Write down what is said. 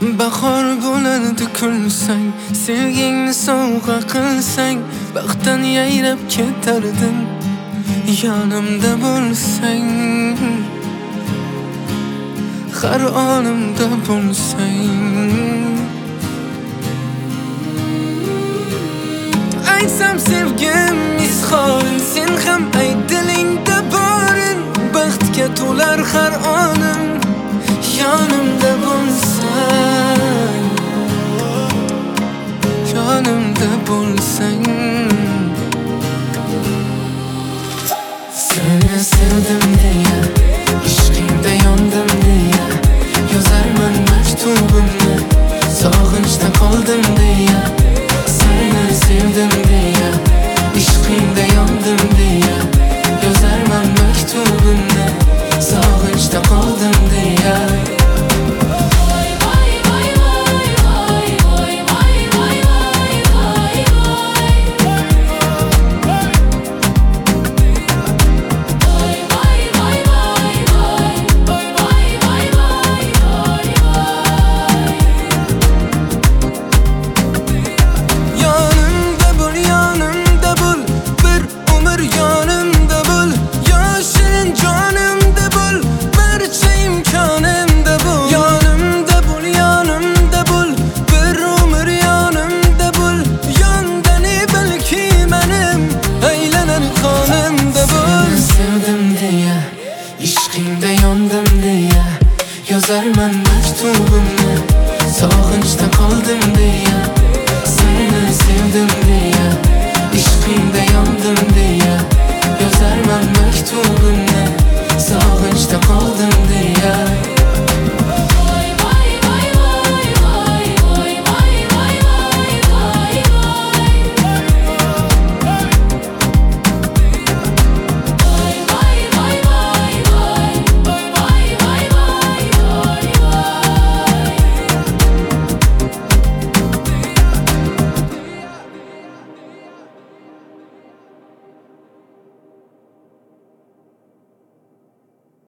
Bahor bo'lardi kulsang, sevgingni sovg'a qilsang, baxtdan yayrab ketardim. Yonimda bo'lsang, har onimda bo'lsang. Aytsam sevgim izhorin, sen ham ayt dilingda borin. Baxtga to'lar har onim, yonimda bo'lsang, yonimda bo'lsang. Seni sevdim deya, ishqingda yondim deya, yozarman maktubimni, sog'inchda qoldim deya. Seni sevdim deya, ishqingda yondim deya, yozarman maktubimni, sog'inchda qoldim deya. İşqingda yondim deya, yozarman maktubimni, sog'inchda qoldim deya. Seni sevdim deya, ishqingda